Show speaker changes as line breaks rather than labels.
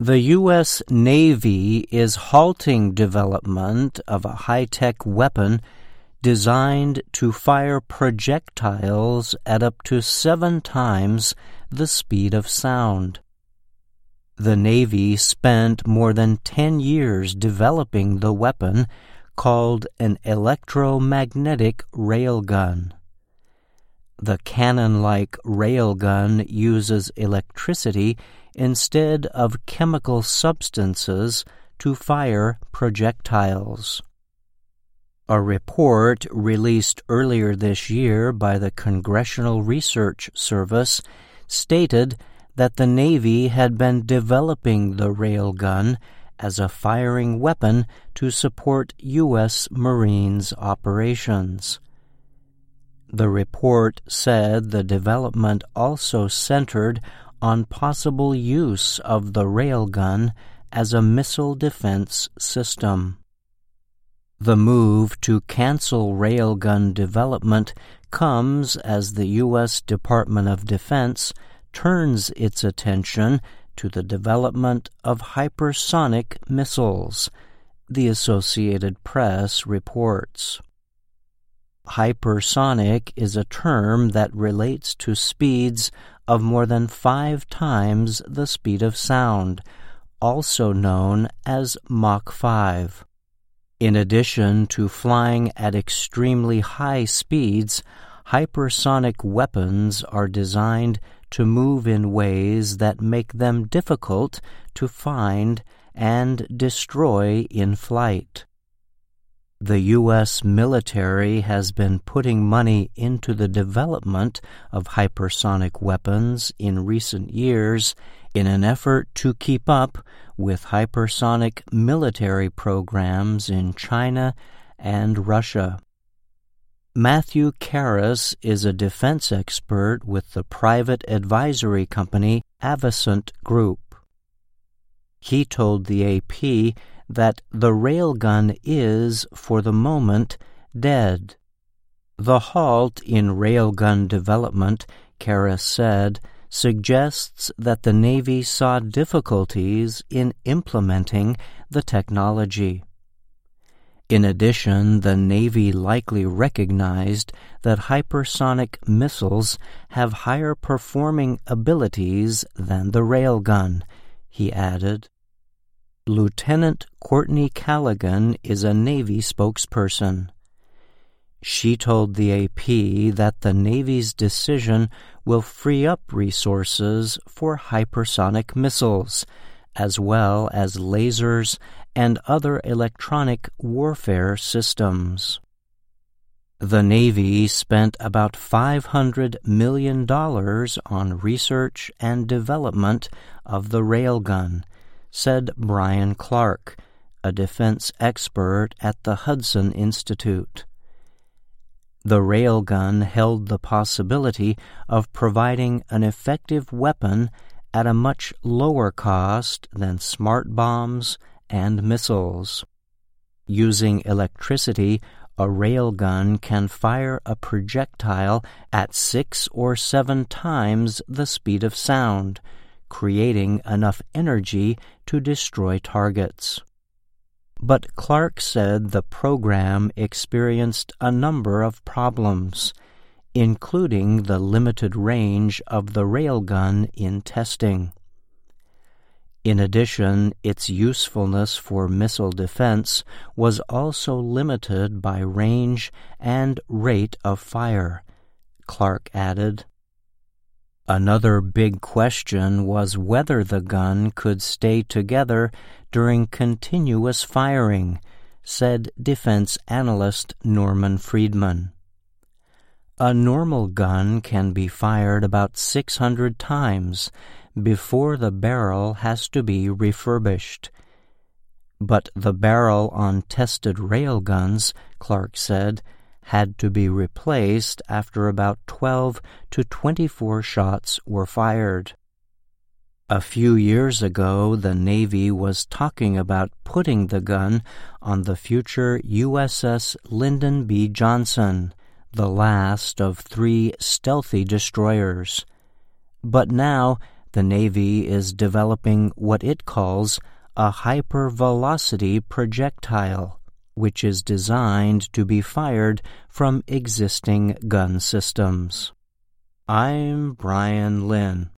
The U.S. Navy is halting development of a high-tech weapon designed to fire projectiles at up to 7 times the speed of sound. The Navy spent more than 10 years developing the weapon, called an electromagnetic railgun. The cannon-like railgun uses electricity instead of chemical substances to fire projectiles. A report released earlier this year by the Congressional Research Service stated that the Navy had been developing the railgun as a firing weapon to support U.S. Marines operations. The report said the development also centered on possible use of the railgun as a missile defense system. The move to cancel railgun development comes as the U.S. Department of Defense turns its attention to the development of hypersonic missiles, the Associated Press reports. Hypersonic is a term that relates to speeds of more than 5 times the speed of sound, also known as Mach 5. In addition to flying at extremely high speeds, hypersonic weapons are designed to move in ways that make them difficult to find and destroy in flight. The U.S. military has been putting money into the development of hypersonic weapons in recent years in an effort to keep up with hypersonic military programs in China and Russia. Matthew Karras is a defense expert with the private advisory company Avasant Group. He told the AP that the railgun is, for the moment, dead. The halt in railgun development, Karras said, suggests that the Navy saw difficulties in implementing the technology. In addition, the Navy likely recognized that hypersonic missiles have higher performing abilities than the railgun, he added. Lieutenant Courtney Callaghan is a Navy spokesperson. She told the AP that the Navy's decision will free up resources for hypersonic missiles, as well as lasers and other electronic warfare systems. The Navy spent about $500 million on research and development of the railgun, said Brian Clark, a defense expert at the Hudson Institute. The railgun held the possibility of providing an effective weapon at a much lower cost than smart bombs and missiles. Using electricity, a railgun can fire a projectile at 6 or 7 times the speed of sound, creating enough energy to destroy targets. But Clark said the program experienced a number of problems, including the limited range of the railgun in testing. In addition, its usefulness for missile defense was also limited by range and rate of fire, Clark added. Another big question was whether the gun could stay together during continuous firing, said defense analyst Norman Friedman. A normal gun can be fired about 600 times before the barrel has to be refurbished. But the barrel on tested railguns, Clark said, had to be replaced after about 12 to 24 shots were fired. A few years ago, the Navy was talking about putting the gun on the future USS Lyndon B. Johnson, the last of 3 stealthy destroyers. But now, The Navy is developing what it calls a hypervelocity projectile, which is designed to be fired from existing gun systems. I'm Brian Lynn.